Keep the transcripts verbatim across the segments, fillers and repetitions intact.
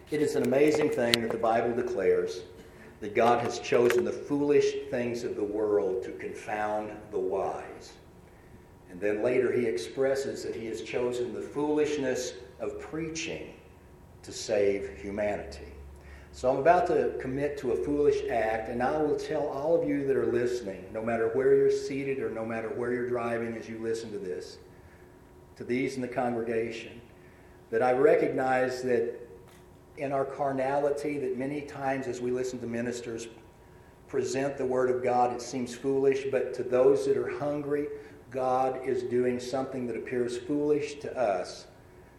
It is an amazing thing that the Bible declares that God has chosen the foolish things of the world to confound the wise. And then later he expresses that he has chosen the foolishness of preaching to save humanity. So I'm about to commit to a foolish act, and I will tell all of you that are listening, no matter where you're seated or no matter where you're driving as you listen to this, to these in the congregation, that I recognize that in our carnality, that many times as we listen to ministers present the Word of God, it seems foolish, but to those that are hungry, God is doing something that appears foolish to us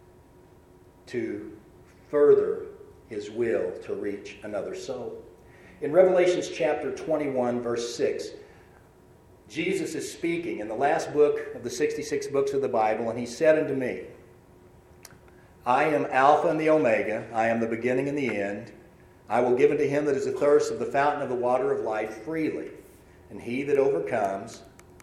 to further His will to reach another soul. In Revelations chapter twenty-one, verse six, Jesus is speaking in the last book of the sixty-six books of the Bible, and He said unto me, I am Alpha and the Omega, I am the beginning and the end. I will give unto him that is athirst of the fountain of the water of life freely. And he that overcomes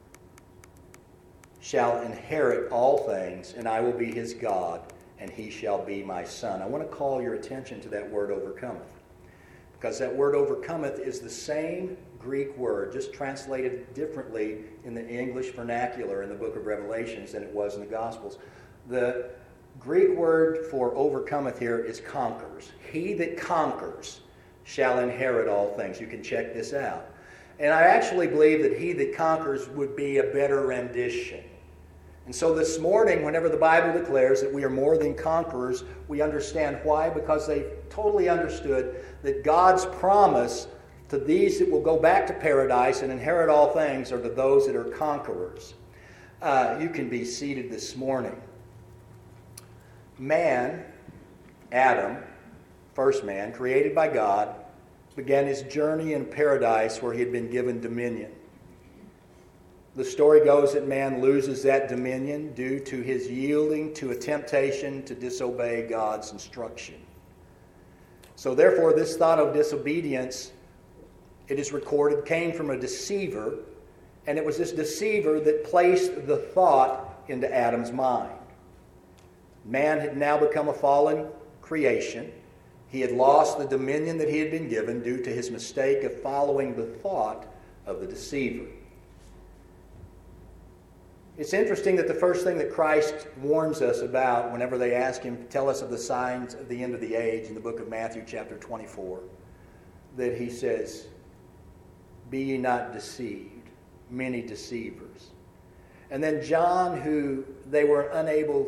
shall inherit all things, and I will be his God, and he shall be my son. I want to call your attention to that word overcometh, because that word overcometh is the same Greek word, just translated differently in the English vernacular in the book of Revelations than it was in the Gospels. The Greek word for overcometh here is conquers. He that conquers shall inherit all things. You can check this out. And I actually believe that he that conquers would be a better rendition. And so this morning, whenever the Bible declares that we are more than conquerors, we understand why. Because they totally understood that God's promise to these that will go back to paradise and inherit all things are to those that are conquerors. Uh, you can be seated this morning. Man, Adam, first man, created by God, began his journey in paradise where he had been given dominion. The story goes that man loses that dominion due to his yielding to a temptation to disobey God's instruction. So therefore, this thought of disobedience, it is recorded, came from a deceiver, and it was this deceiver that placed the thought into Adam's mind. Man had now become a fallen creation. He had lost the dominion that he had been given due to his mistake of following the thought of the deceiver. It's interesting that the first thing that Christ warns us about whenever they ask him, tell us of the signs of the end of the age in the book of Matthew chapter twenty-four, that he says, be ye not deceived, many deceivers. And then John, who they were unable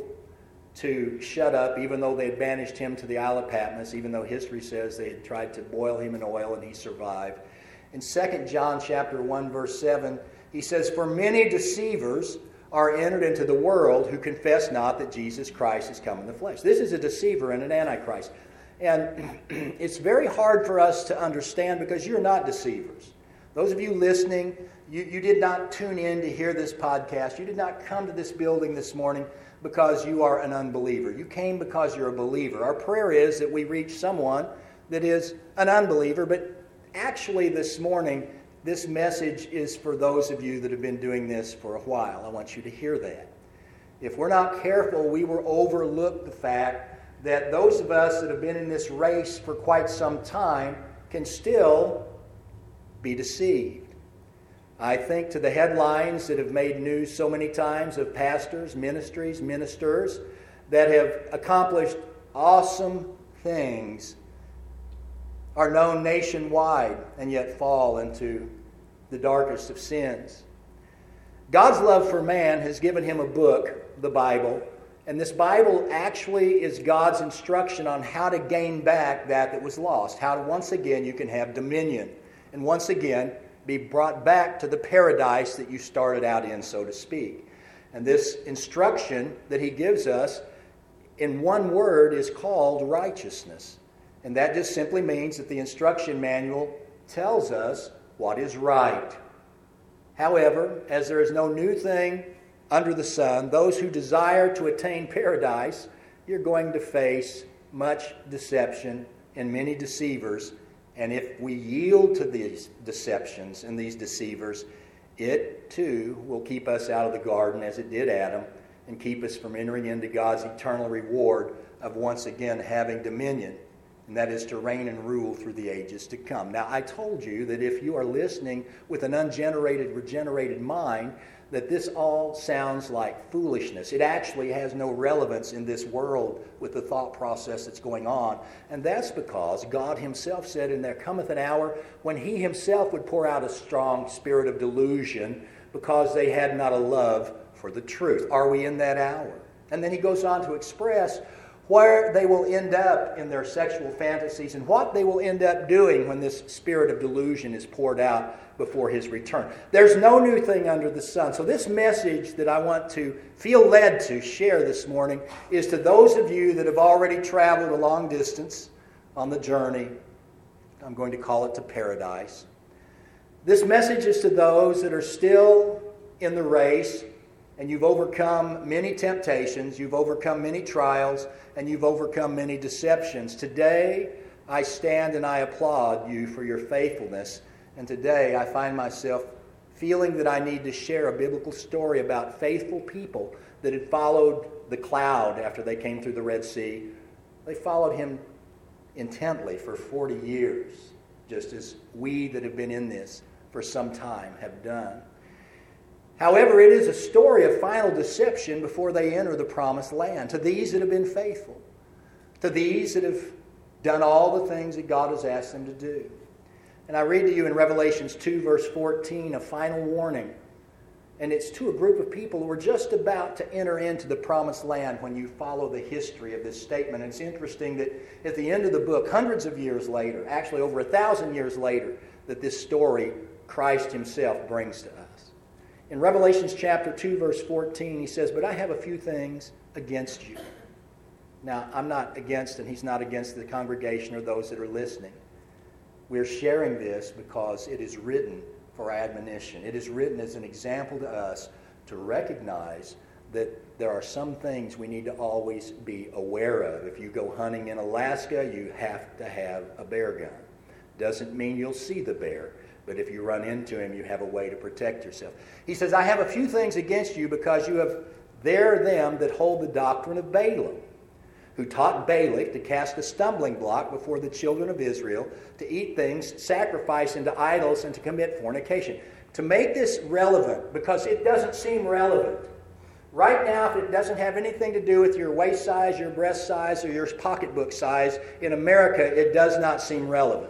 to shut up, even though they had banished him to the Isle of Patmos, even though history says they had tried to boil him in oil and he survived. In Second John chapter one, verse seven, he says, for many deceivers are entered into the world who confess not that Jesus Christ is come in the flesh. This is a deceiver and an antichrist. And it's very hard for us to understand because you're not deceivers. Those of you listening, you, you did not tune in to hear this podcast. You did not come to this building this morning because you are an unbeliever. You came because you're a believer. Our prayer is that we reach someone that is an unbeliever, but actually this morning, this message is for those of you that have been doing this for a while. I want you to hear that. If we're not careful, we will overlook the fact that those of us that have been in this race for quite some time can still be deceived. I think to the headlines that have made news so many times of pastors, ministries, ministers that have accomplished awesome things are known nationwide and yet fall into the darkest of sins. God's love for man has given him a book, the Bible, and this Bible actually is God's instruction on how to gain back that that was lost, how once again you can have dominion, and once again be brought back to the paradise that you started out in, so to speak. And this instruction that he gives us in one word is called righteousness. And that just simply means that the instruction manual tells us what is right. However, as there is no new thing under the sun, those who desire to attain paradise, you're going to face much deception and many deceivers. And if we yield to these deceptions and these deceivers, it too will keep us out of the garden as it did Adam and keep us from entering into God's eternal reward of once again having dominion and that is to reign and rule through the ages to come. Now, I told you that if you are listening with an ungenerated, regenerated mind, that this all sounds like foolishness. It actually has no relevance in this world with the thought process that's going on. And that's because God himself said, "And there cometh an hour when he himself would pour out a strong spirit of delusion, because they had not a love for the truth." Are we in that hour? And then he goes on to express where they will end up in their sexual fantasies and what they will end up doing when this spirit of delusion is poured out before his return. There's no new thing under the sun. So this message that I want to feel led to share this morning is to those of you that have already traveled a long distance on the journey. I'm going to call it to paradise. This message is to those that are still in the race, and you've overcome many temptations, you've overcome many trials, and you've overcome many deceptions. Today, I stand and I applaud you for your faithfulness. And today, I find myself feeling that I need to share a biblical story about faithful people that had followed the cloud after they came through the Red Sea. They followed him intently for forty years, just as we that have been in this for some time have done. However, it is a story of final deception before they enter the promised land. To these that have been faithful, to these that have done all the things that God has asked them to do. And I read to you in Revelations two, verse fourteen, a final warning. And it's to a group of people who are just about to enter into the promised land when you follow the history of this statement. And it's interesting that at the end of the book, hundreds of years later, actually over a thousand years later, that this story Christ himself brings to us. In Revelations chapter two, verse fourteen, he says, "But I have a few things against you." Now, I'm not against, and he's not against the congregation or those that are listening. We're sharing this because it is written for admonition. It is written as an example to us to recognize that there are some things we need to always be aware of. If you go hunting in Alaska, you have to have a bear gun. Doesn't mean you'll see the bear. But if you run into him, you have a way to protect yourself. He says, "I have a few things against you because you have there them that hold the doctrine of Balaam, who taught Balak to cast a stumbling block before the children of Israel, to eat things sacrificed unto idols, and to commit fornication." To make this relevant, because it doesn't seem relevant. Right now, if it doesn't have anything to do with your waist size, your breast size, or your pocketbook size, in America, it does not seem relevant.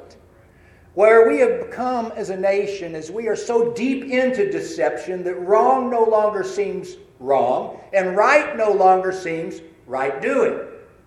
Where we have become as a nation, as we are so deep into deception that wrong no longer seems wrong and right no longer seems right doing.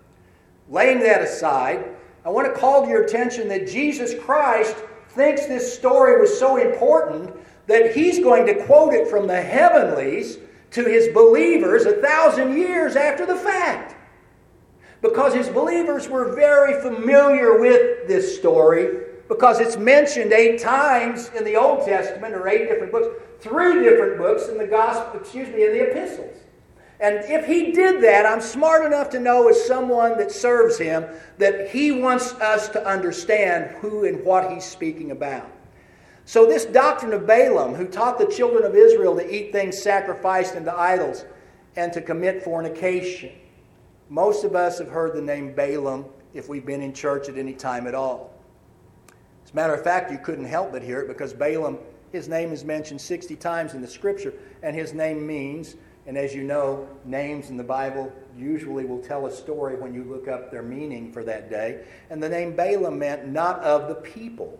Laying that aside, I want to call to your attention that Jesus Christ thinks this story was so important that he's going to quote it from the heavenlies to his believers a thousand years after the fact. Because his believers were very familiar with this story, because it's mentioned eight times in the Old Testament, or eight different books, three different books in the gospel, excuse me, in the epistles. And if he did that, I'm smart enough to know as someone that serves him that he wants us to understand who and what he's speaking about. So this doctrine of Balaam, who taught the children of Israel to eat things sacrificed unto idols and to commit fornication. Most of us have heard the name Balaam if we've been in church at any time at all. As a matter of fact, you couldn't help but hear it because Balaam, his name is mentioned sixty times in the Scripture, and his name means, and as you know, names in the Bible usually will tell a story when you look up their meaning for that day. And the name Balaam meant not of the people.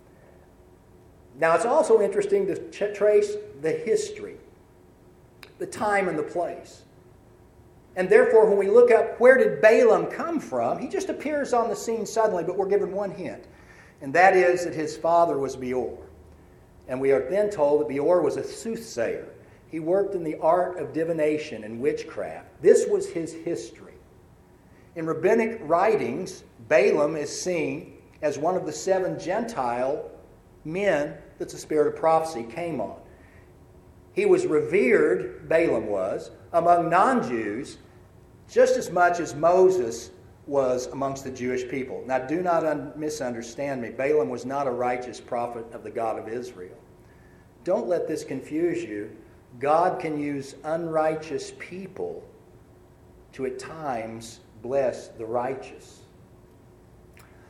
Now, it's also interesting to ch- trace the history, the time and the place. And therefore, when we look up where did Balaam come from, he just appears on the scene suddenly, but we're given one hint. And that is that his father was Beor. And we are then told that Beor was a soothsayer. He worked in the art of divination and witchcraft. This was his history. In rabbinic writings, Balaam is seen as one of the seven Gentile men that the spirit of prophecy came on. He was revered, Balaam was, among non-Jews just as much as Moses was amongst the Jewish people. Now, do not un- misunderstand me. Balaam was not a righteous prophet of the God of Israel. Don't let this confuse you. God can use unrighteous people to at times bless the righteous.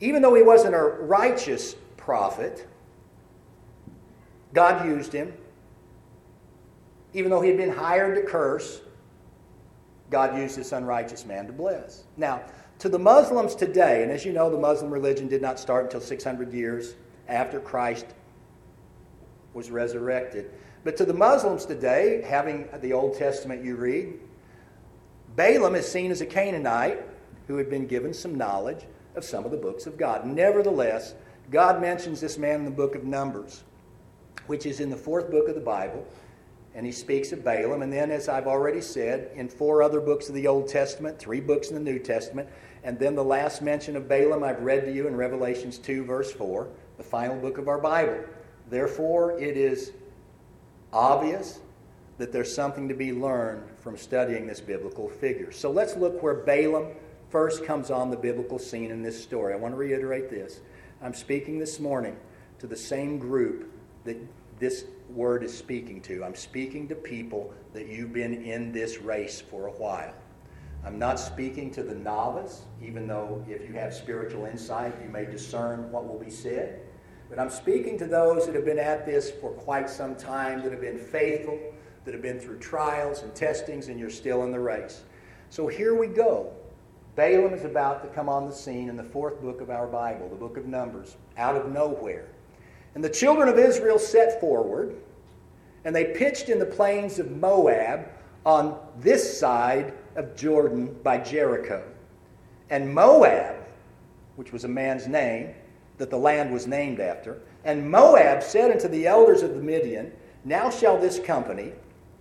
even though he wasn't a righteous prophet, God used him. Even though he had been hired to curse, God used this unrighteous man to bless. Now, to the Muslims today, and as you know, the Muslim religion did not start until six hundred years after Christ was resurrected. But to the Muslims today, having the Old Testament you read, Balaam is seen as a Canaanite who had been given some knowledge of some of the books of God. Nevertheless, God mentions this man in the book of Numbers, which is in the fourth book of the Bible, and he speaks of Balaam. And then, as I've already said, in four other books of the Old Testament, three books in the New Testament, and then the last mention of Balaam I've read to you in Revelations two, verse four, the final book of our Bible. Therefore, it is obvious that there's something to be learned from studying this biblical figure. So let's look where Balaam first comes on the biblical scene in this story. I want to reiterate this. I'm speaking this morning to the same group that this word is speaking to. I'm speaking to people that you've been in this race for a while. I'm not speaking to the novice, even though if you have spiritual insight, you may discern what will be said. But I'm speaking to those that have been at this for quite some time, that have been faithful, that have been through trials and testings, and you're still in the race. So here we go. Balaam is about to come on the scene in the fourth book of our Bible, the book of Numbers, out of nowhere. And the children of Israel set forward, and they pitched in the plains of Moab on this side of Jordan by Jericho. And Moab, which was a man's name, that the land was named after, and Moab said unto the elders of the Midian, Now shall this company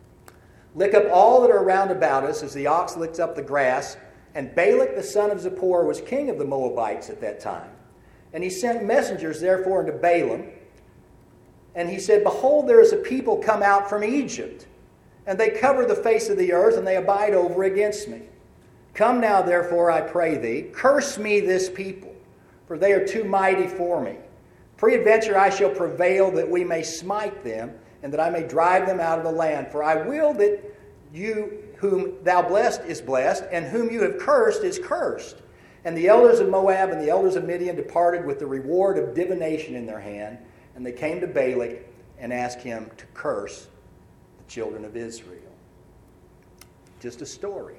lick up all that are round about us, as the ox licks up the grass. And Balak the son of Zippor was king of the Moabites at that time. And he sent messengers therefore unto Balaam, and he said, Behold, there is a people come out from Egypt, and they cover the face of the earth, and they abide over against me. Come now, therefore, I pray thee, curse me this people, for they are too mighty for me. Peradventure I shall prevail that we may smite them, and that I may drive them out of the land. For I will that you whom thou blessed is blessed, and whom you have cursed is cursed. And the elders of Moab and the elders of Midian departed with the reward of divination in their hand, and they came to Balak and asked him to curse the children of Israel. Just a story.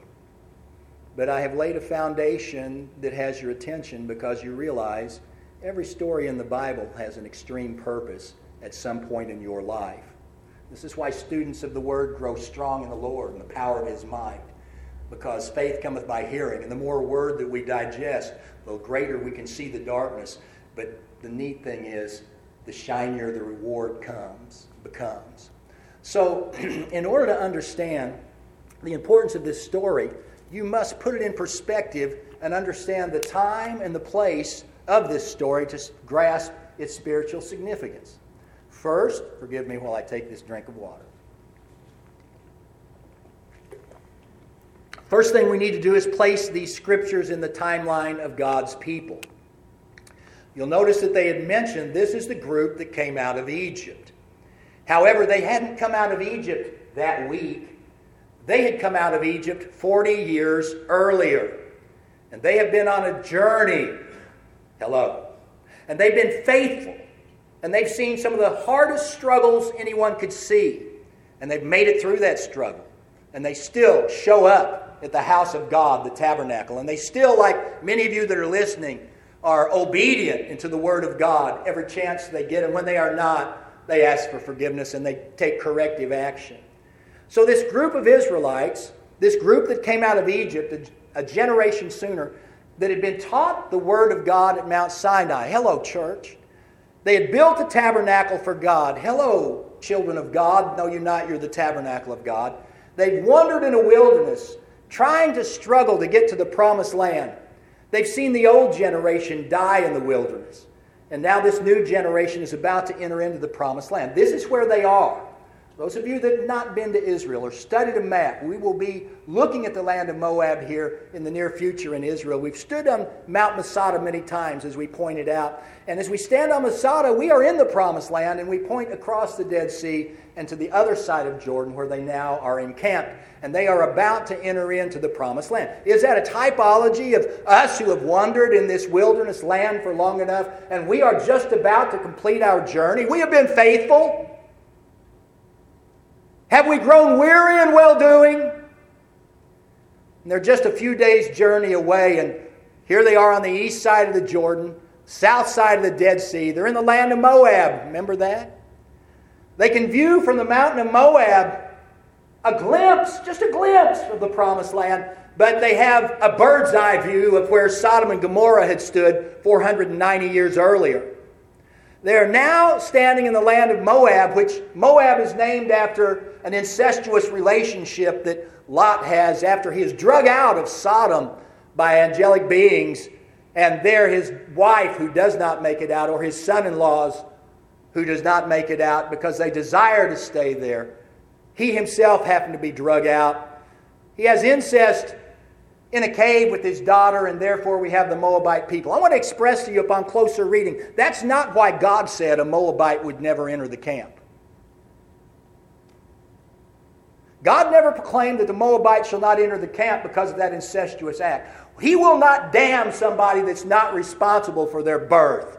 But I have laid a foundation that has your attention, because you realize every story in the Bible has an extreme purpose at some point in your life. This is why students of the Word grow strong in the Lord and the power of His might, because faith cometh by hearing, and the more Word that we digest, the greater we can see the darkness. But the neat thing is, the shinier the reward comes, becomes. So, in order to understand the importance of this story, you must put it in perspective and understand the time and the place of this story to grasp its spiritual significance. First, forgive me while I take this drink of water. First thing we need to do is place these scriptures in the timeline of God's people. You'll notice that they had mentioned this is the group that came out of Egypt. However, they hadn't come out of Egypt that week. They had come out of Egypt forty years earlier. And they have been on a journey. Hello. And they've been faithful. And they've seen some of the hardest struggles anyone could see. And they've made it through that struggle. And they still show up at the house of God, the tabernacle. And they still, like many of you that are listening, are obedient into the Word of God every chance they get. And when they are not, they ask for forgiveness and they take corrective action. So this group of Israelites, this group that came out of Egypt a, a generation sooner, that had been taught the Word of God at Mount Sinai. Hello, church. They had built a tabernacle for God. Hello, children of God. No, you're not. You're the tabernacle of God. They've wandered in a wilderness, trying to struggle to get to the promised land. They've seen the old generation die in the wilderness. And now this new generation is about to enter into the promised land. This is where they are. Those of you that have not been to Israel or studied a map, we will be looking at the land of Moab here in the near future in Israel. We've stood on Mount Masada many times, as we pointed out. And as we stand on Masada, we are in the Promised Land, and we point across the Dead Sea and to the other side of Jordan, where they now are encamped. And they are about to enter into the Promised Land. Is that a typology of us who have wandered in this wilderness land for long enough, and we are just about to complete our journey? We have been faithful. Have we grown weary in well-doing? And they're just a few days' journey away, and here they are on the east side of the Jordan, south side of the Dead Sea. They're in the land of Moab. Remember that? They can view from the mountain of Moab a glimpse, just a glimpse of the Promised Land, but they have a bird's eye view of where Sodom and Gomorrah had stood four hundred ninety years earlier. They are now standing in the land of Moab, which Moab is named after an incestuous relationship that Lot has after he is drug out of Sodom by angelic beings, and there his wife, who does not make it out, or his son-in-laws, who does not make it out because they desire to stay there. He himself happened to be drug out. He has incest in a cave with his daughter, and therefore we have the Moabite people. I want to express to you upon closer reading, that's not why God said a Moabite would never enter the camp. God never proclaimed that the Moabite shall not enter the camp because of that incestuous act. He will not damn somebody that's not responsible for their birth.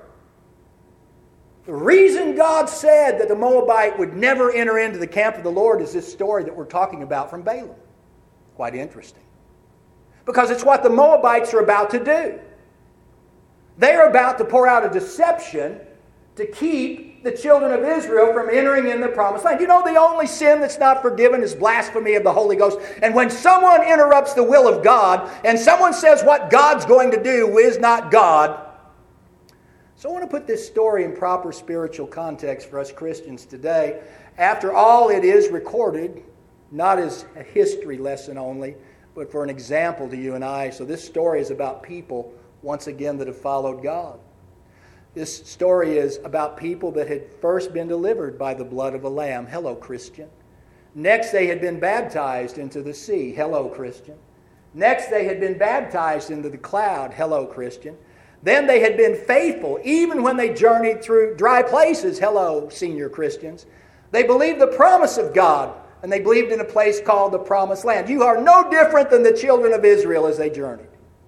The reason God said that the Moabite would never enter into the camp of the Lord is this story that we're talking about from Balaam. Quite interesting. Because it's what the Moabites are about to do. They're about to pour out a deception to keep the children of Israel from entering in the Promised Land. You know, the only sin that's not forgiven is blasphemy of the Holy Ghost. And when someone interrupts the will of God, and someone says what God's going to do is not God. So I want to put this story in proper spiritual context for us Christians today. After all, it is recorded, not as a history lesson only, but for an example to you and I. So this story is about people, once again, that have followed God. This story is about people that had first been delivered by the blood of a lamb. Hello, Christian. Next, they had been baptized into the sea. Hello, Christian. Next, they had been baptized into the cloud. Hello, Christian. Then they had been faithful, even when they journeyed through dry places. Hello, senior Christians. They believed the promise of God, and they believed in a place called the Promised Land. You are no different than the children of Israel as they journeyed.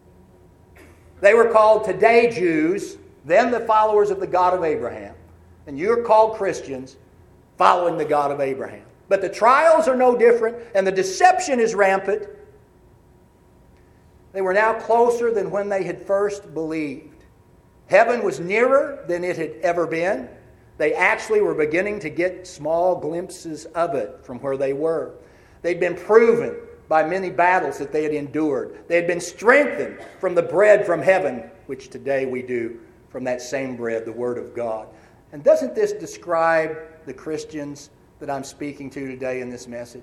They were called today Jews, then the followers of the God of Abraham. And you're called Christians, following the God of Abraham. But the trials are no different, and the deception is rampant. They were now closer than when they had first believed. Heaven was nearer than it had ever been. They actually were beginning to get small glimpses of it from where they were. They'd been proven by many battles that they had endured. They had been strengthened from the bread from heaven, which today we do from that same bread, the Word of God. And doesn't this describe the Christians that I'm speaking to today in this message?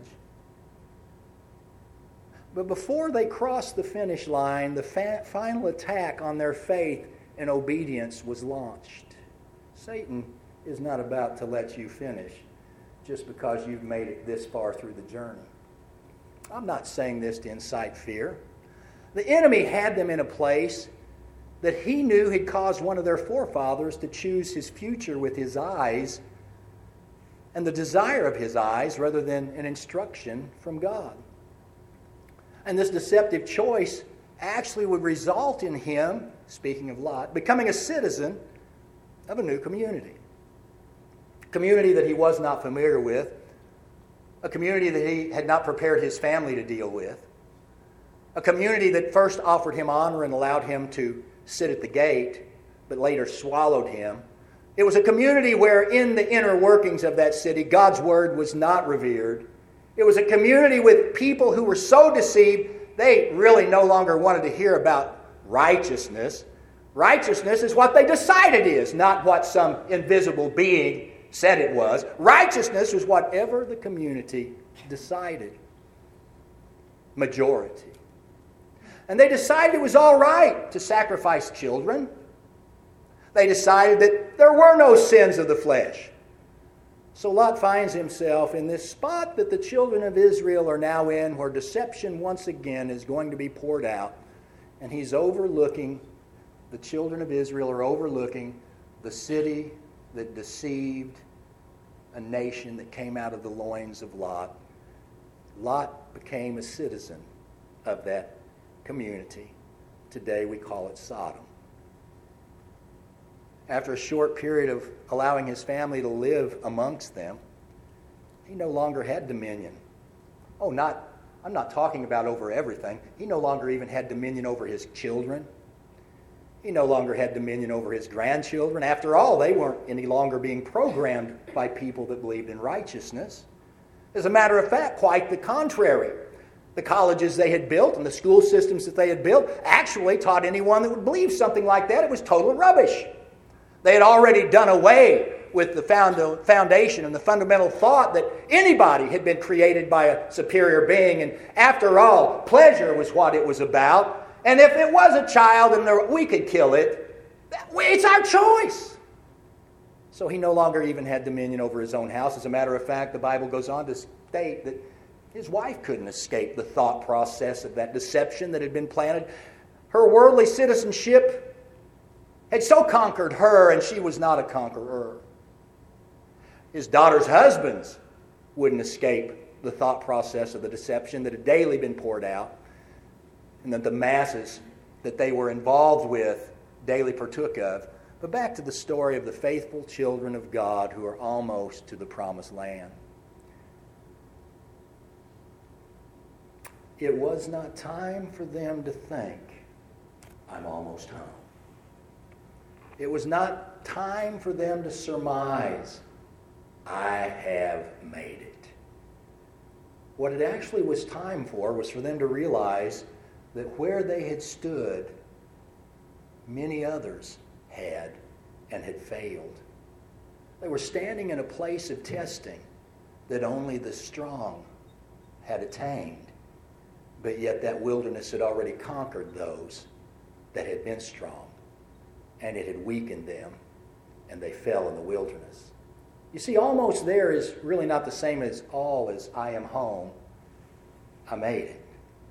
But before they crossed the finish line, the fa- final attack on their faith and obedience was launched. Satan is not about to let you finish just because you've made it this far through the journey. I'm not saying this to incite fear. The enemy had them in a place that he knew had caused one of their forefathers to choose his future with his eyes and the desire of his eyes rather than an instruction from God. And this deceptive choice actually would result in him, speaking of Lot, becoming a citizen of a new community. A community that he was not familiar with. A community that he had not prepared his family to deal with. A community that first offered him honor and allowed him to sit at the gate, but later swallowed him. It was a community where in the inner workings of that city, God's word was not revered. It was a community with people who were so deceived, they really no longer wanted to hear about righteousness. Righteousness is what they decided is, not what some invisible being said it was. Righteousness was whatever the community decided. Majority. And they decided it was all right to sacrifice children. They decided that there were no sins of the flesh. So Lot finds himself in this spot that the children of Israel are now in, where deception once again is going to be poured out. And he's overlooking, the children of Israel are overlooking the city that deceived a nation that came out of the loins of Lot. Lot became a citizen of that community. Today we call it Sodom. After a short period of allowing his family to live amongst them, he no longer had dominion. Oh, not, I'm not talking about over everything. He no longer even had dominion over his children. He no longer had dominion over his grandchildren. After all, they weren't any longer being programmed by people that believed in righteousness. As a matter of fact, quite the contrary. The colleges they had built and the school systems that they had built actually taught anyone that would believe something like that it was total rubbish. They had already done away with the foundation and the fundamental thought that anybody had been created by a superior being. And after all, pleasure was what it was about. And if it was a child and there, we could kill it, it's our choice. So he no longer even had dominion over his own house. As a matter of fact, the Bible goes on to state that his wife couldn't escape the thought process of that deception that had been planted. Her worldly citizenship had so conquered her, and she was not a conqueror. His daughter's husbands wouldn't escape the thought process of the deception that had daily been poured out, and that the masses that they were involved with daily partook of. But back to the story of the faithful children of God who are almost to the promised land. It was not time for them to think, I'm almost home. It was not time for them to surmise, I have made it. What it actually was time for was for them to realize that where they had stood, many others had and had failed. They were standing in a place of testing that only the strong had attained. But yet that wilderness had already conquered those that had been strong. And it had weakened them, and they fell in the wilderness. You see, almost there is really not the same as all as I am home. I made it.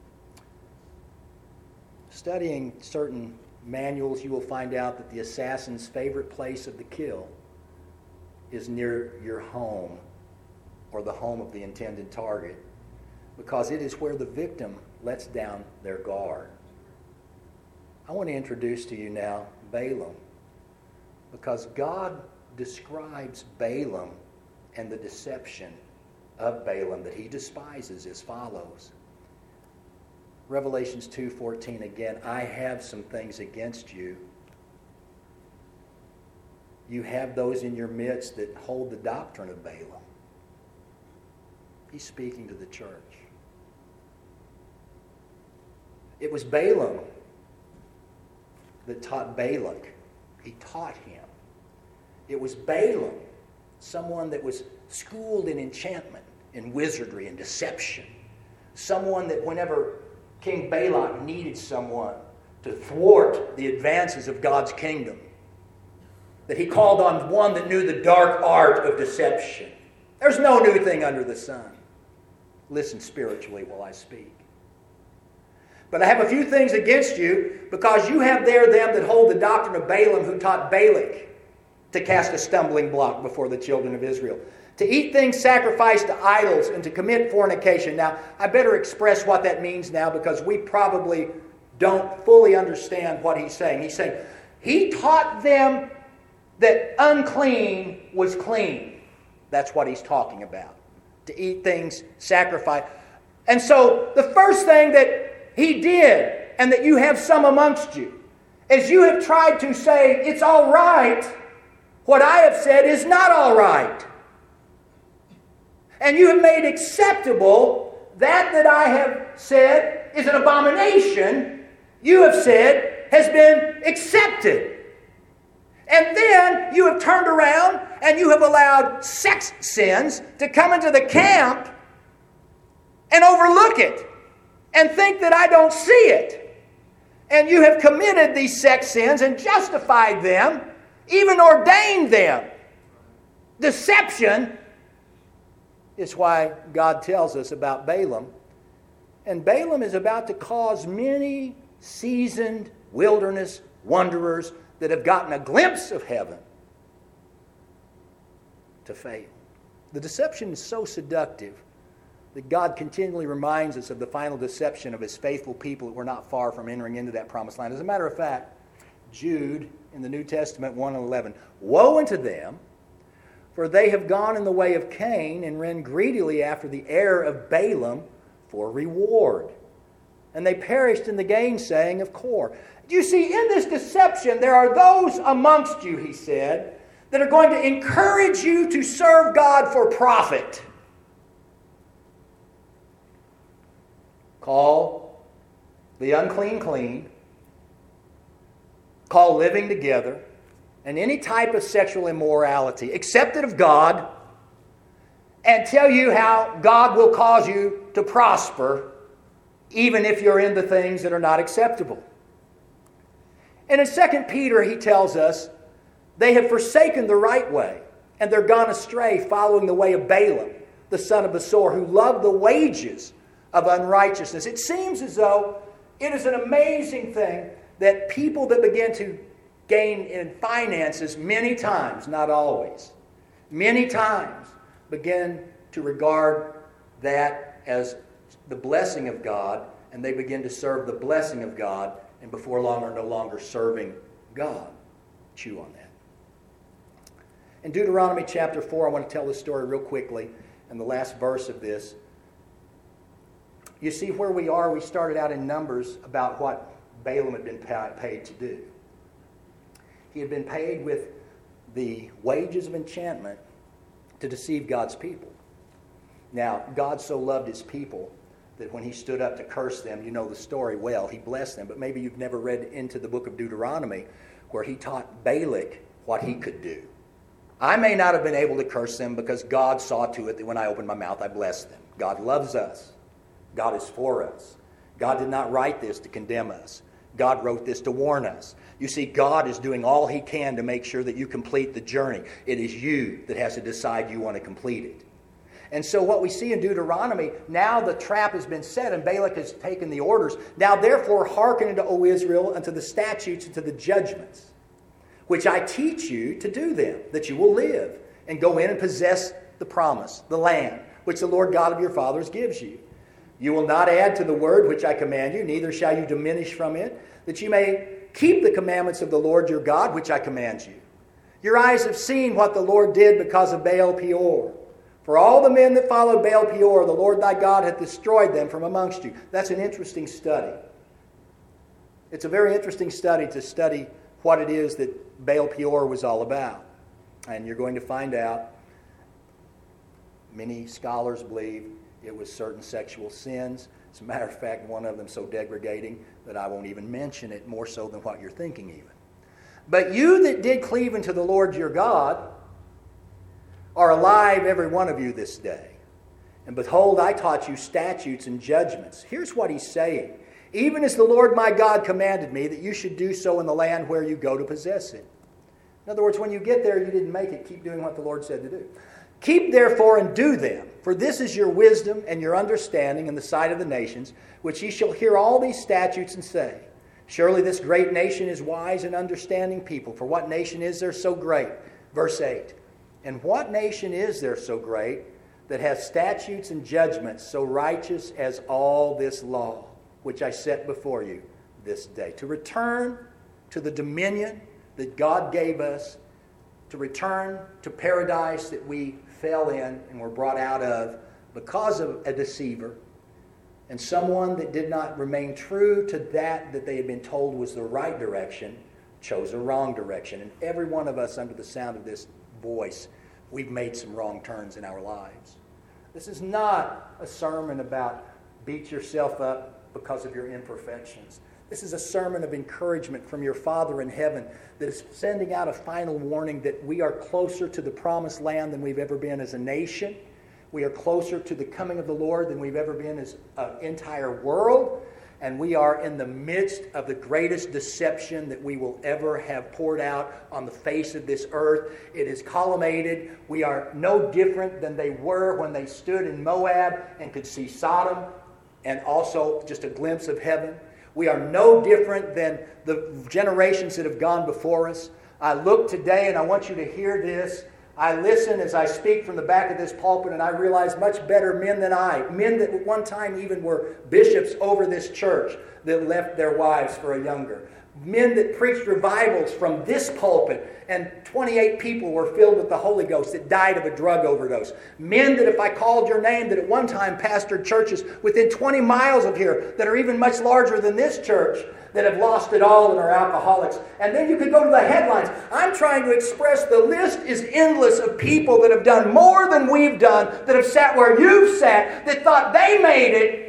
Studying certain manuals, you will find out that the assassin's favorite place of the kill is near your home or the home of the intended target, because it is where the victim lets down their guard. I want to introduce to you now Balaam, because God describes Balaam and the deception of Balaam that he despises as follows. Revelations two fourteen again, I have some things against you. You have those in your midst that hold the doctrine of Balaam. He's speaking to the church. It was Balaam that taught Balak. He taught him. It was Balaam, someone that was schooled in enchantment, in wizardry and deception. Someone that whenever King Balak needed someone to thwart the advances of God's kingdom, that he called on one that knew the dark art of deception. There's no new thing under the sun. Listen spiritually while I speak. But I have a few things against you, because you have there them that hold the doctrine of Balaam, who taught Balak to cast a stumbling block before the children of Israel, to eat things sacrificed to idols, and to commit fornication. Now, I better express what that means now, because we probably don't fully understand what he's saying. He's saying, he taught them that unclean was clean. That's what he's talking about. To eat things sacrificed. And so, the first thing that he did, and that you have some amongst you, is you have tried to say, it's all right. What I have said is not all right. And you have made acceptable that that I have said is an abomination, you have said has been accepted. And then you have turned around and you have allowed sex sins to come into the camp and overlook it and think that I don't see it. And you have committed these sex sins and justified them, even ordained them. Deception is why God tells us about Balaam. And Balaam is about to cause many seasoned wilderness wanderers that have gotten a glimpse of heaven to fail. The deception is so seductive that God continually reminds us of the final deception of His faithful people that we're not far from entering into that promised land. As a matter of fact, Jude in the New Testament one and eleven, woe unto them, for they have gone in the way of Cain and ran greedily after the heir of Balaam for reward. And they perished in the gainsaying of Kor. You see, in this deception, there are those amongst you, he said, that are going to encourage you to serve God for profit. Call the unclean clean. Call living together. And any type of sexual immorality accepted of God, and tell you how God will cause you to prosper even if you're into things that are not acceptable. And in Second Peter, he tells us, they have forsaken the right way, and they're gone astray, following the way of Balaam, the son of Besor, who loved the wages of unrighteousness. It seems as though it is an amazing thing that people that begin to gain in finances many times, not always, many times begin to regard that as the blessing of God, and they begin to serve the blessing of God, and before long are no longer serving God. Chew on that. In Deuteronomy chapter four, I want to tell this story real quickly, and the last verse of this. You see where we are, we started out in Numbers about what Balaam had been paid to do. He had been paid with the wages of enchantment to deceive God's people. Now, God so loved His people that when He stood up to curse them, you know the story well, He blessed them. But maybe you've never read into the book of Deuteronomy where He taught Balak what he could do. I may not have been able to curse them because God saw to it that when I opened my mouth, I blessed them. God loves us. God is for us. God did not write this to condemn us. God wrote this to warn us. You see, God is doing all He can to make sure that you complete the journey. It is you that has to decide you want to complete it. And so what we see in Deuteronomy, now the trap has been set and Balak has taken the orders. Now therefore hearken unto, O Israel, unto the statutes and to the judgments, which I teach you to do them, that you will live and go in and possess the promise, the land, which the Lord God of your fathers gives you. You will not add to the word which I command you, neither shall you diminish from it, that you may keep the commandments of the Lord your God, which I command you. Your eyes have seen what the Lord did because of Baal Peor. For all the men that followed Baal Peor, the Lord thy God hath destroyed them from amongst you. That's an interesting study. It's a very interesting study to study what it is that Baal Peor was all about. And you're going to find out, many scholars believe it was certain sexual sins. As a matter of fact, one of them so degrading that I won't even mention it, more so than what you're thinking even. But you that did cleave unto the Lord your God are alive, every one of you, this day. And behold, I taught you statutes and judgments. Here's what he's saying. Even as the Lord my God commanded me that you should do so in the land where you go to possess it. In other words, when you get there, you didn't make it. Keep doing what the Lord said to do. Keep therefore and do them, for this is your wisdom and your understanding in the sight of the nations, which ye shall hear all these statutes and say, surely this great nation is wise and understanding people. For what nation is there so great? Verse eight. And what nation is there so great that has statutes and judgments so righteous as all this law, which I set before you this day? To return to the dominion that God gave us, to return to paradise that we fell in and were brought out of because of a deceiver and someone that did not remain true to that that they had been told was the right direction, chose a wrong direction. And every one of us under the sound of this voice, we've made some wrong turns in our lives. This is not a sermon about beat yourself up because of your imperfections. This is a sermon of encouragement from your Father in heaven that is sending out a final warning that we are closer to the promised land than we've ever been as a nation. We are closer to the coming of the Lord than we've ever been as an entire world. and we are in the midst of the greatest deception that we will ever have poured out on the face of this earth. It is culminated. We are no different than they were when they stood in Moab and could see Sodom and also just a glimpse of heaven. We are no different than the generations that have gone before us. I look today, and I want you to hear this. I listen as I speak from the back of this pulpit, and I realize much better men than I, men that at one time even were bishops over this church, that left their wives for a younger. Men that preached revivals from this pulpit, and twenty-eight people were filled with the Holy Ghost that died of a drug overdose. Men that, if I called your name, that at one time pastored churches within twenty miles of here that are even much larger than this church, that have lost it all and are alcoholics. And then you could go to the headlines. I'm trying to express the list is endless of people that have done more than we've done, that have sat where you've sat, that thought they made it.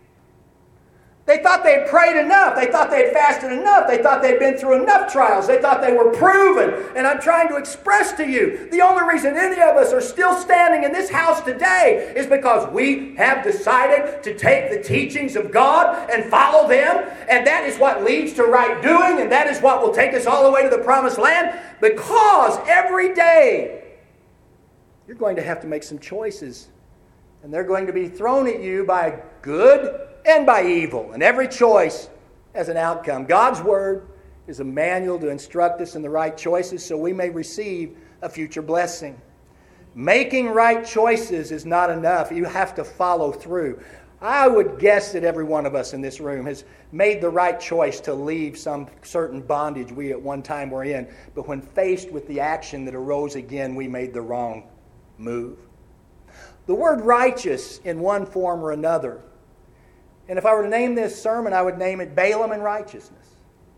They thought they had prayed enough. They thought they had fasted enough. They thought they had been through enough trials. They thought they were proven. And I'm trying to express to you, the only reason any of us are still standing in this house today is because we have decided to take the teachings of God and follow them. And that is what leads to right doing. And that is what will take us all the way to the promised land. Because every day you're going to have to make some choices. And they're going to be thrown at you by good and by evil, and every choice has an outcome. God's Word is a manual to instruct us in the right choices so we may receive a future blessing. Making right choices is not enough. You have to follow through. I would guess that every one of us in this room has made the right choice to leave some certain bondage we at one time were in, but when faced with the action that arose again, we made the wrong move. The word righteous in one form or another, and if I were to name this sermon, I would name it Balaam and Righteousness.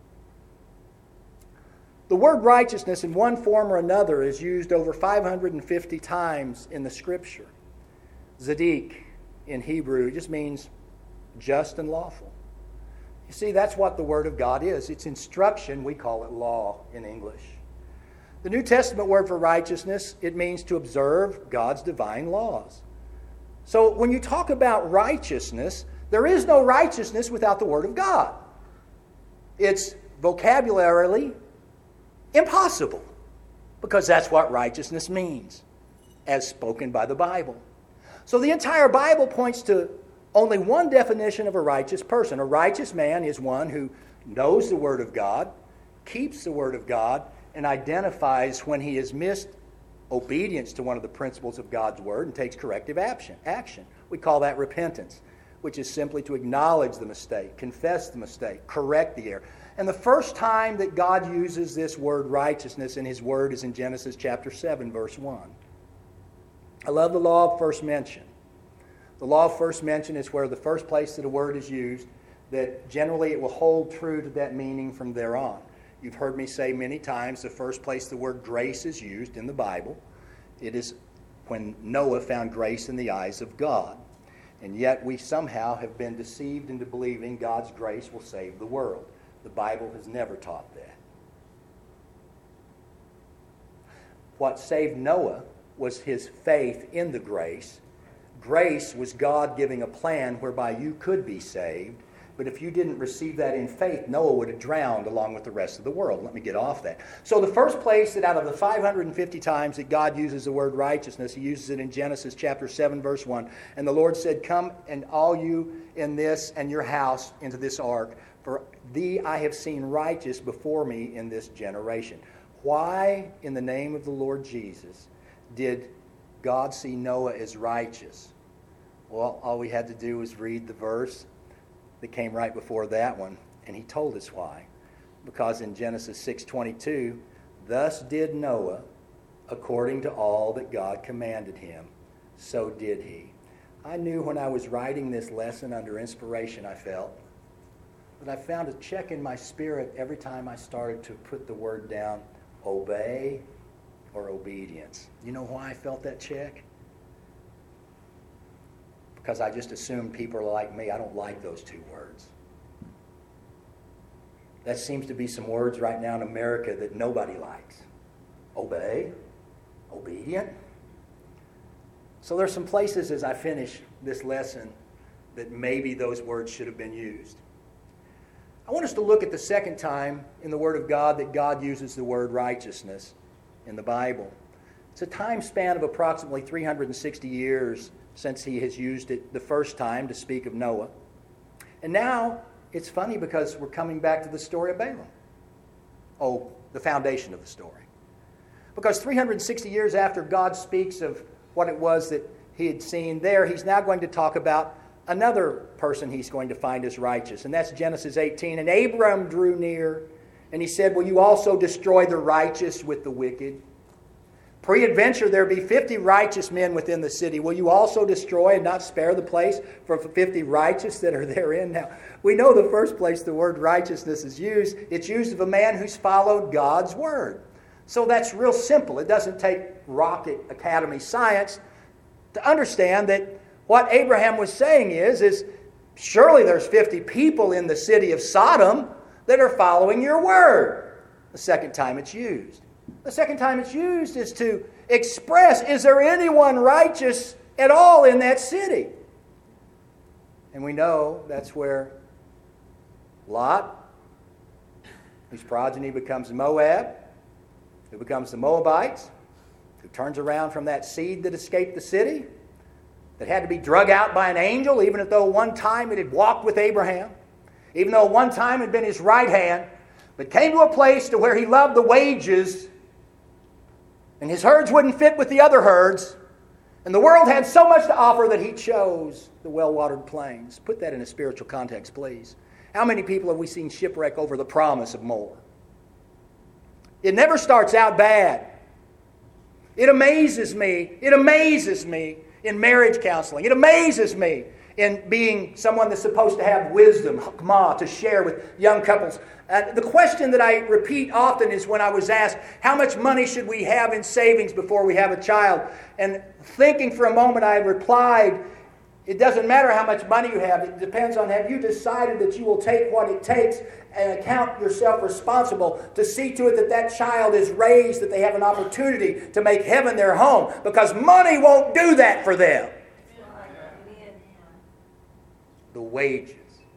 The word righteousness in one form or another is used over five hundred fifty times in the Scripture. Zadik in Hebrew just means just and lawful. You see, that's what the Word of God is. It's instruction. We call it law in English. The New Testament word for righteousness, it means to observe God's divine laws. So when you talk about righteousness, there is no righteousness without the Word of God. It's vocabularily impossible, because that's what righteousness means, as spoken by the Bible. So the entire Bible points to only one definition of a righteous person. A righteous man is one who knows the Word of God, keeps the Word of God, and identifies when he has missed obedience to one of the principles of God's Word and takes corrective action. action. We call that repentance, which is simply to acknowledge the mistake, confess the mistake, correct the error. And the first time that God uses this word righteousness in His Word is in Genesis chapter seven, verse one. I love the law of first mention. The law of first mention is where the first place that a word is used, that generally it will hold true to that meaning from there on. You've heard me say many times the first place the word grace is used in the Bible, it is when Noah found grace in the eyes of God. And yet we somehow have been deceived into believing God's grace will save the world. The Bible has never taught that. What saved Noah was his faith in the grace. Grace was God giving a plan whereby you could be saved. But if you didn't receive that in faith, Noah would have drowned along with the rest of the world. Let me get off that. So the first place that out of the five hundred fifty times that God uses the word righteousness, He uses it in Genesis chapter seven, verse one. And the Lord said, "Come and all you in this and your house into this ark, for thee I have seen righteous before me in this generation." Why, in the name of the Lord Jesus, did God see Noah as righteous? Well, all we had to do was read the verse that came right before that one, and He told us why. Because in Genesis six twenty-two, "Thus did Noah, according to all that God commanded him, so did he." I knew when I was writing this lesson under inspiration, I felt, but I found a check in my spirit every time I started to put the word down, obey or obedience. You know why I felt that check? Because I just assumed people are like me. I don't like those two words. That seems to be some words right now in America that nobody likes. Obey, obedient. So there's some places as I finish this lesson that maybe those words should have been used. I want us to look at the second time in the Word of God that God uses the word righteousness in the Bible. It's a time span of approximately three hundred sixty years since he has used it the first time to speak of Noah. And now it's funny because we're coming back to the story of Balaam. Oh, the foundation of the story. Because three hundred sixty years after God speaks of what it was that he had seen there, he's now going to talk about another person he's going to find as righteous. And that's Genesis eighteen. And Abram drew near, and he said, will you also destroy the righteous with the wicked? Pre-adventure, there be fifty righteous men within the city. Will you also destroy and not spare the place for fifty righteous that are therein? Now, we know the first place the word righteousness is used. It's used of a man who's followed God's word. So that's real simple. It doesn't take rocket academy science to understand that what Abraham was saying is, is surely there's fifty people in the city of Sodom that are following your word. The second time it's used. The second time it's used is to express, is there anyone righteous at all in that city? And we know that's where Lot, whose progeny becomes Moab, who becomes the Moabites, who turns around from that seed that escaped the city, that had to be drug out by an angel, even though one time it had walked with Abraham, even though one time it had been his right hand, but came to a place to where he loved the wages, and his herds wouldn't fit with the other herds, and the world had so much to offer that he chose the well-watered plains. Put that in a spiritual context, please. How many people have we seen shipwreck over the promise of more? It never starts out bad. It amazes me. It amazes me in marriage counseling. It amazes me in being someone that's supposed to have wisdom, hikmah, to share with young couples. Uh, the question that I repeat often is when I was asked, how much money should we have in savings before we have a child? And thinking for a moment, I replied, it doesn't matter how much money you have. It depends on, have you decided that you will take what it takes and account yourself responsible to see to it that that child is raised, that they have an opportunity to make heaven their home, because money won't do that for them. The wages.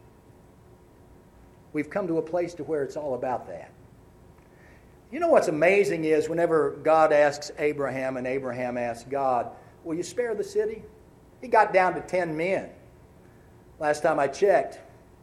We've come to a place to where it's all about that. You know what's amazing is whenever God asks Abraham and Abraham asks God, will you spare the city? He got down to ten men. Last time I checked.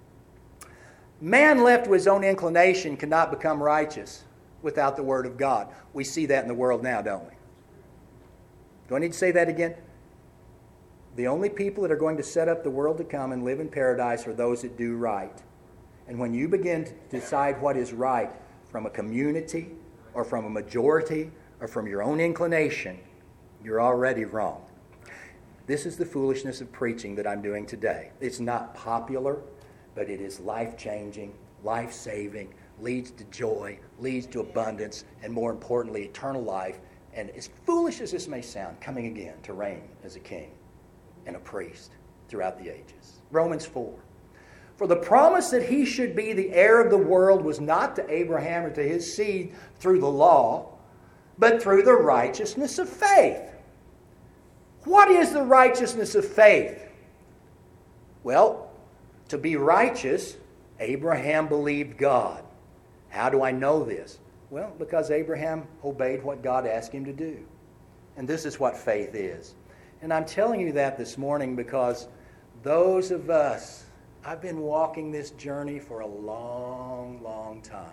Man left to his own inclination cannot become righteous without the word of God. We see that in the world now, don't we? Do I need to say that again? The only people that are going to set up the world to come and live in paradise are those that do right. And when you begin to decide what is right from a community or from a majority or from your own inclination, you're already wrong. This is the foolishness of preaching that I'm doing today. It's not popular, but it is life-changing, life-saving, leads to joy, leads to abundance, and more importantly, eternal life. And as foolish as this may sound, coming again to reign as a king and a priest throughout the ages. Romans four. For the promise that he should be the heir of the world was not to Abraham or to his seed through the law, but through the righteousness of faith. What is the righteousness of faith? Well, to be righteous, Abraham believed God. How do I know this? Well, because Abraham obeyed what God asked him to do. And this is what faith is. And I'm telling you that this morning because those of us, I've been walking this journey for a long, long time.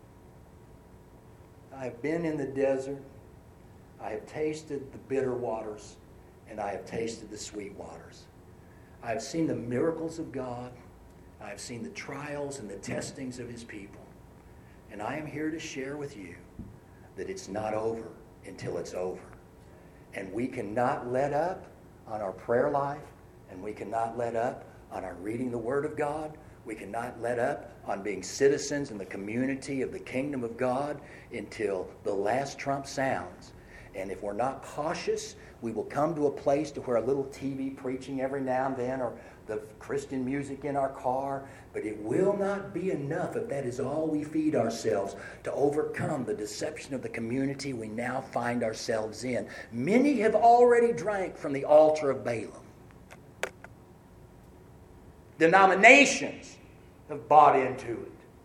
I've been in the desert. I have tasted the bitter waters, and I have tasted the sweet waters. I have seen the miracles of God. I have seen the trials and the testings of his people. And I am here to share with you that it's not over until it's over. And we cannot let up on our prayer life, and we cannot let up on our reading the Word of God. We cannot let up on being citizens in the community of the kingdom of God until the last trump sounds. And if we're not cautious, we will come to a place to where a little T V preaching every now and then, or the Christian music in our car, but it will not be enough if that is all we feed ourselves to overcome the deception of the community we now find ourselves in. Many have already drank from the altar of Balaam. Denominations have bought into it.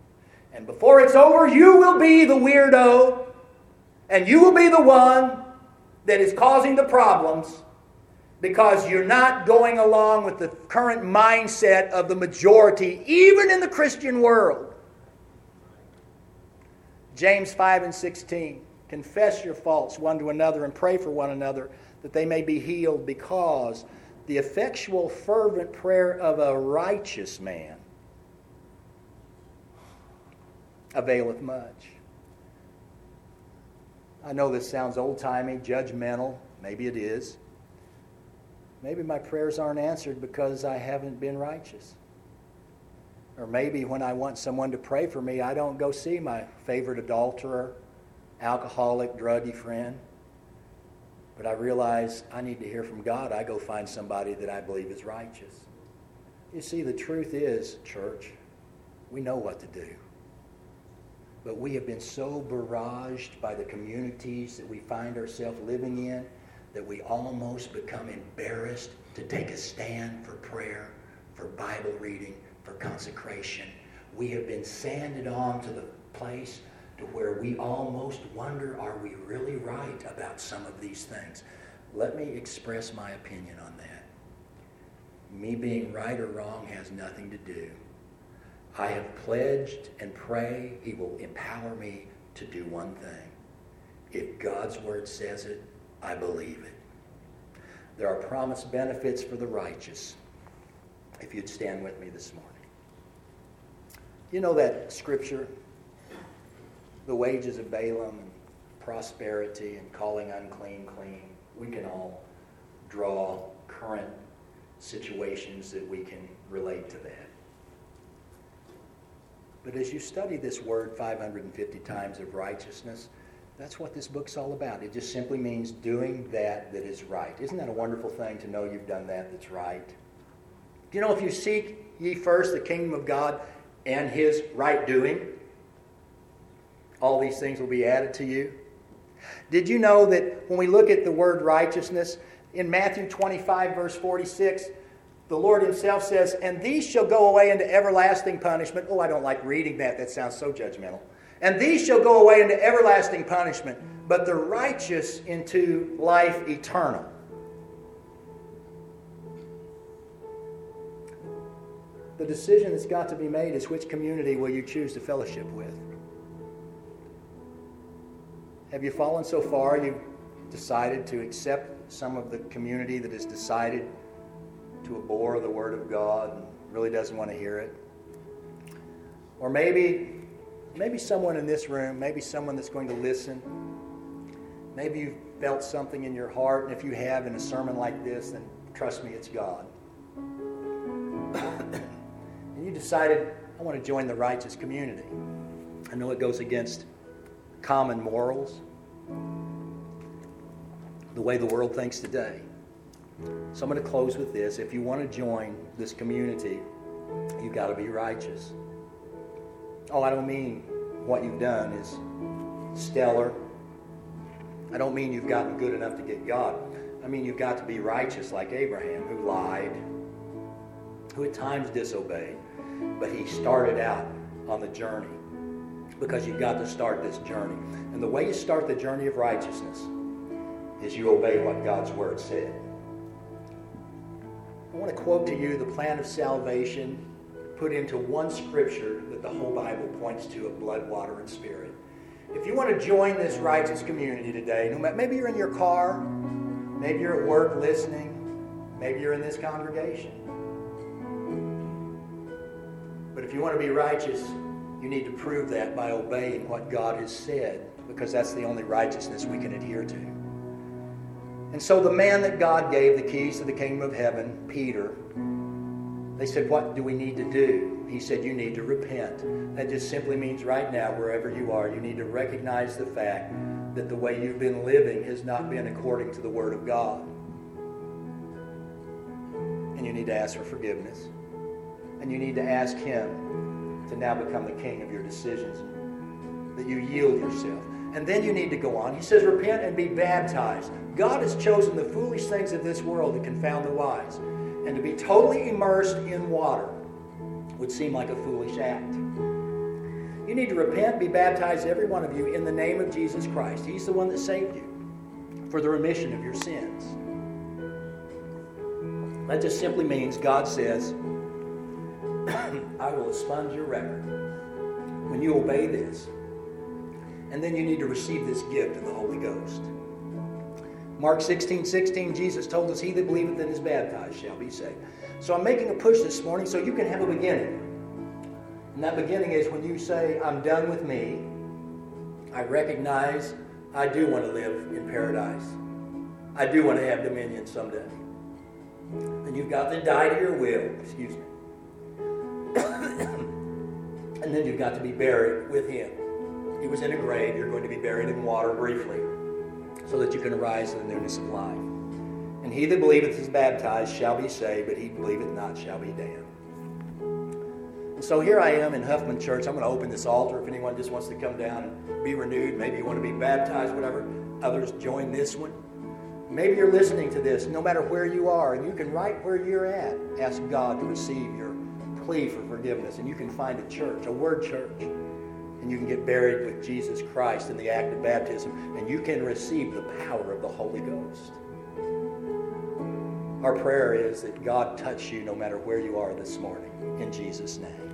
And before it's over, you will be the weirdo, and you will be the one that is causing the problems because you're not going along with the current mindset of the majority, even in the Christian world. James five and sixteen, confess your faults one to another and pray for one another that they may be healed, because the effectual fervent prayer of a righteous man availeth much. I know this sounds old-timey, judgmental. Maybe it is. Maybe my prayers aren't answered because I haven't been righteous. Or maybe when I want someone to pray for me, I don't go see my favorite adulterer, alcoholic, druggy friend. But I realize I need to hear from God. I go find somebody that I believe is righteous. You see, the truth is, church, we know what to do. But we have been so barraged by the communities that we find ourselves living in that we almost become embarrassed to take a stand for prayer, for Bible reading, for consecration. We have been sanded on to the place to where we almost wonder, are we really right about some of these things? Let me express my opinion on that. Me being right or wrong has nothing to do. I have pledged and pray He will empower me to do one thing. If God's Word says it, I believe it. There are promised benefits for the righteous. If you'd stand with me this morning. You know that scripture, the wages of Balaam and prosperity and calling unclean clean. We can all draw current situations that we can relate to that. But as you study this word five hundred fifty times of righteousness, that's what this book's all about. It just simply means doing that that is right. Isn't that a wonderful thing to know you've done that that's right? Do you know if you seek ye first the kingdom of God and His right doing, all these things will be added to you? Did you know that when we look at the word righteousness, in Matthew twenty-five, verse forty-six, the Lord Himself says, and these shall go away into everlasting punishment. Oh, I don't like reading that. That sounds so judgmental. And these shall go away into everlasting punishment, but the righteous into life eternal. The decision that's got to be made is which community will you choose to fellowship with? Have you fallen so far you've decided to accept some of the community that has decided to abhor the Word of God and really doesn't want to hear it? Or maybe, maybe someone in this room, maybe someone that's going to listen, maybe you've felt something in your heart, and if you have in a sermon like this, then trust me, it's God. And you decided, I want to join the righteous community. I know it goes against common morals, the way the world thinks today. So I'm going to close with this. If you want to join this community, you've got to be righteous. Oh, I don't mean what you've done is stellar. I don't mean you've gotten good enough to get God. I mean you've got to be righteous like Abraham, who lied, who at times disobeyed, but he started out on the journey, because you've got to start this journey. And the way you start the journey of righteousness is you obey what God's Word said. I want to quote to you the plan of salvation put into one scripture that the whole Bible points to of blood, water, and spirit. If you want to join this righteous community today, maybe you're in your car, maybe you're at work listening, maybe you're in this congregation. But if you want to be righteous, you need to prove that by obeying what God has said, because that's the only righteousness we can adhere to. And so the man that God gave the keys to the kingdom of heaven, Peter, they said, what do we need to do? He said, you need to repent. That just simply means right now, wherever you are, you need to recognize the fact that the way you've been living has not been according to the Word of God. And you need to ask for forgiveness. And you need to ask Him to now become the king of your decisions, that you yield yourself. And then you need to go on. He says, repent and be baptized. God has chosen the foolish things of this world to confound the wise. And to be totally immersed in water would seem like a foolish act. You You need to repent, be baptized, every one of you, in the name of Jesus Christ. He's the one that saved you for the remission of your sins. That just simply means God says, I will expunge your record when you obey this. And then you need to receive this gift of the Holy Ghost. Mark sixteen sixteen, Jesus told us, he that believeth and is baptized shall be saved. So I'm making a push this morning so you can have a beginning. And that beginning is when you say, I'm done with me. I recognize I do want to live in paradise. I do want to have dominion someday. And you've got to die to your will. Excuse me. And then you've got to be buried with him. He was in a grave. You're going to be buried in water briefly so that you can arise in the newness of life. And he that believeth is baptized shall be saved, but he that believeth not shall be damned. And so here I am in Huffman Church. I'm going to open this altar if anyone just wants to come down and be renewed. Maybe you want to be baptized, whatever. Others join this one. Maybe you're listening to this, no matter where you are, and you can, right where you're at, ask God to receive your plea for forgiveness. And you can find a church, a word church. And you can get buried with Jesus Christ in the act of baptism. And you can receive the power of the Holy Ghost. Our prayer is that God touch you no matter where you are this morning. In Jesus' name.